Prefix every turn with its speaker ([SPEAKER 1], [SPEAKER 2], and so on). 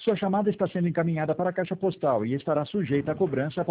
[SPEAKER 1] Sua chamada está sendo encaminhada para a caixa postal e estará sujeita a cobrança